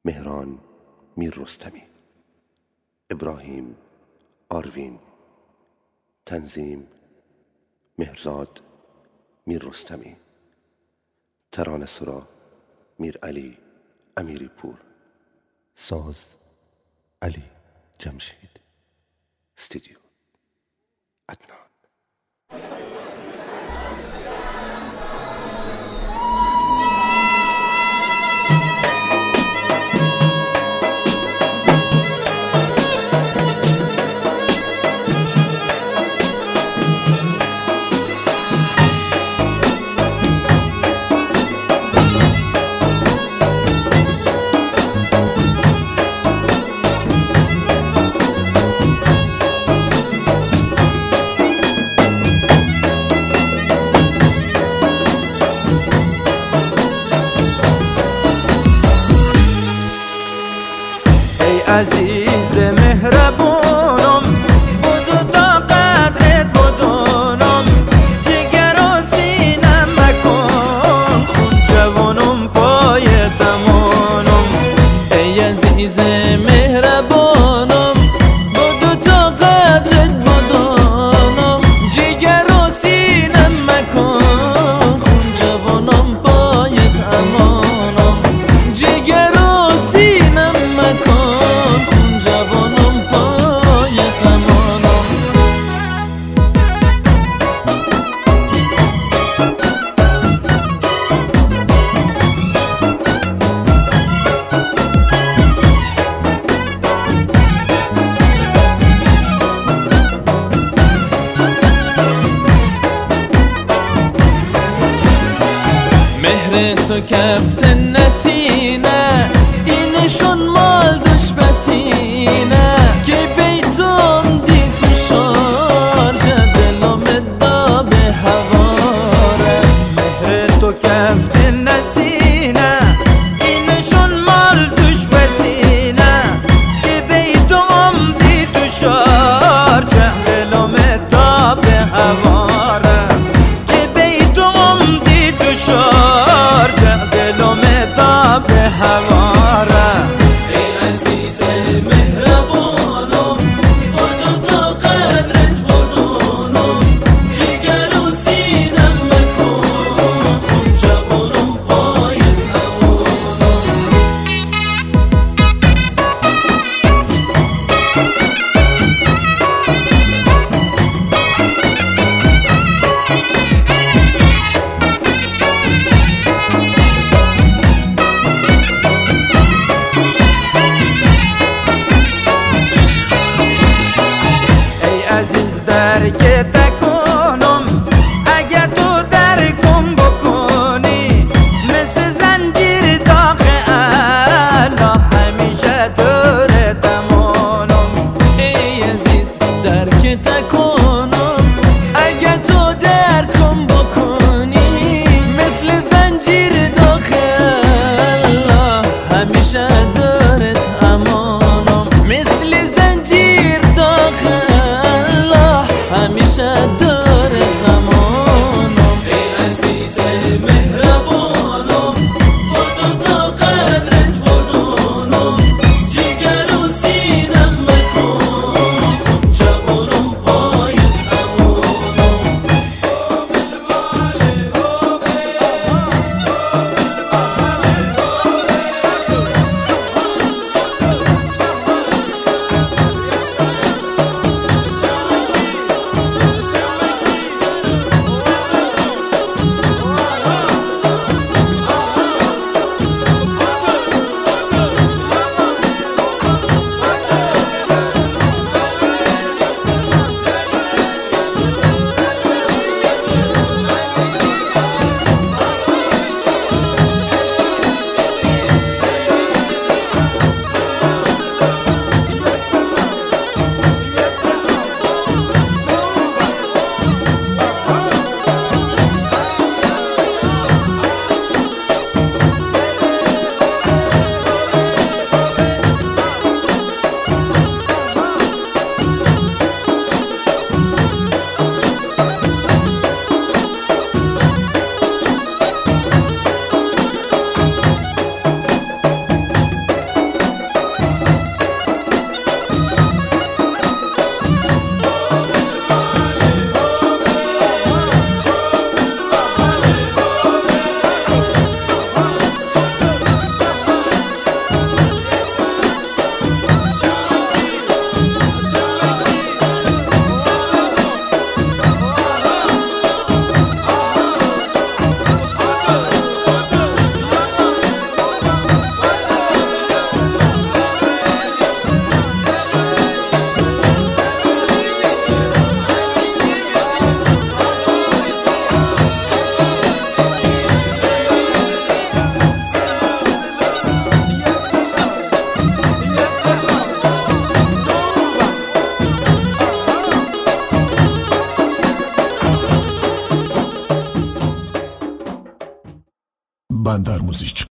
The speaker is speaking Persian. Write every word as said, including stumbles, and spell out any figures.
مهران میر رستمی، ابراهیم آروین، تنظیم مهرزاد میر رستمی، ترانه سرا میر علی امیری پور، ساز علی جمشید، استودیو عدنان. عزیز مهربونم بدو تا قدرت بدونم، جگر و سینه مکن خون جوانم پای تمانم. ای عزیز مهربونم بدو تا قدرت بدونم، جگر و سینه مکن خون جوانم پای تمانم. جگر و سینه مکن مهر تو کفت نسینه، اینشون مال دش بسینه که بیتم دی تو شارجه دلم دا به هواره. مهر تو کفت نسینه، اینشون مال دش بسینه که بیتم دی تو شارجه دلم دا به هواره. که بیتم دی تو شارجه دلم دا موزیک.